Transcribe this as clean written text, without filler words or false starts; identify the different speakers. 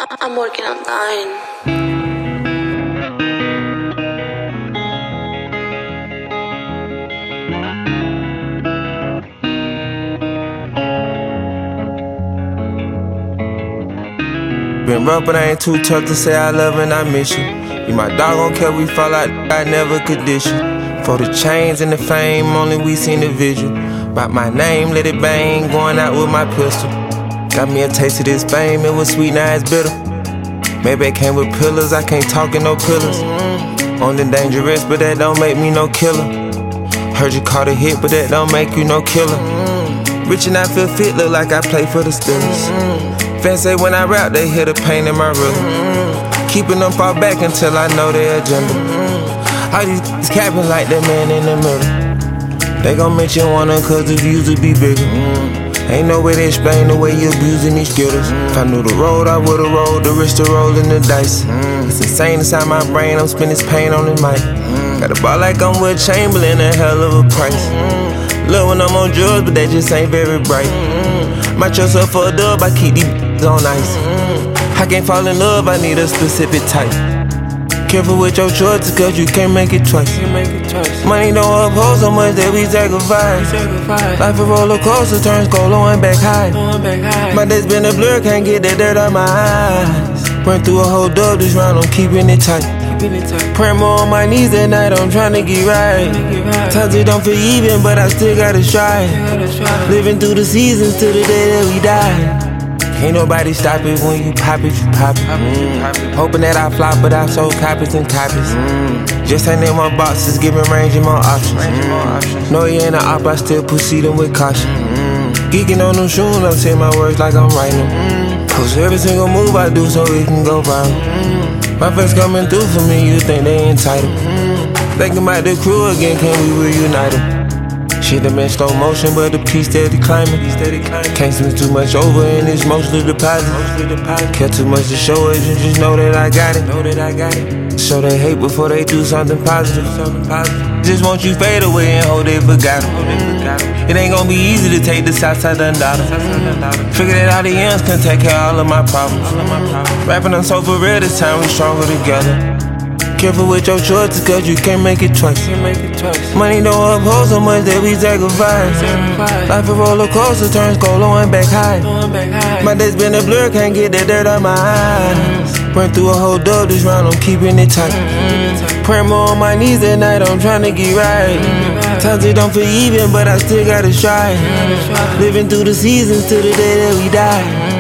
Speaker 1: I'm working on dying.
Speaker 2: Been rough, but I ain't too tough to say I love and I miss you. You my dog, don't care we fall out, I never could dish you. For the chains and the fame, only we seen the visual. Write my name, let it bang, going out with my pistol. Got me a taste of this fame, it was sweet, now it's bitter. Maybe it came with pillars, I can't talk in no pillars. Only dangerous, but that don't make me no killer. Heard you caught a hit, but that don't make you no killer. Rich and I feel fit, look like I play for the Steelers. Fans say when I rap, they hear the pain in my rhythm. Keeping them far back until I know their agenda. All these capping like that man in the middle. They gon' mention one of 'cause the views would be bigger. Ain't no way to explain the way you abusing these skittles. If I knew the road, I would've rolled the risk to rolling the dice. It's insane inside my brain, I'm spending this pain on the mic. Got a ball like I'm with Chamberlain, a hell of a price. Love when I'm on drugs, but they just ain't very bright. My trust up for a dub, I keep these on ice. I can't fall in love, I need a specific type. Careful with your choices, 'cause you can't make it twice. Money don't uphold so much that we sacrifice. Life a roller coaster, turns cold, and back high. My day's been a blur, can't get that dirt out my eyes. Run through a whole dub this round, I'm keeping it tight. Praying more on my knees at night, I'm trying to get right. Times it don't feel even, but I still gotta strive. Living through the seasons till the day that we die. Ain't nobody stop it when you pop it, you pop it. Hoping that I flop, but I sold copies and copies. Just ain't in my boxes, giving range and more options. No, you ain't an op, I still proceeding with caution. Geeking on them shoes, I'm saying my words like I'm writing them. Post every single move I do so it can go viral. My friends coming through for me, you think they entitled. Thinking about the crew again, can we reunite them? Shit done been slow motion, but the piece steady climbing. Can't seem too much over and it's mostly deposit. Care too much to show it, and just know that I got it. Show they hate before they do something positive. Just want you fade away and hope they forgot it. It ain't gonna be easy to take the south side undone. Figure that all the ends can take care of all of my problems. Rapping on so for real, this time we stronger together. Careful with your choices, 'cause you can't make it twice. Money don't uphold so much that we sacrifice. Life a roller coaster, turns cold, and back high. My day's been a blur, can't get that dirt out my eyes. Run through a whole dub this round, I'm keeping it tight. Praying more on my knees at night, I'm trying to get right. Times it don't feel even, but I still gotta strive. Living through the seasons till the day that we die.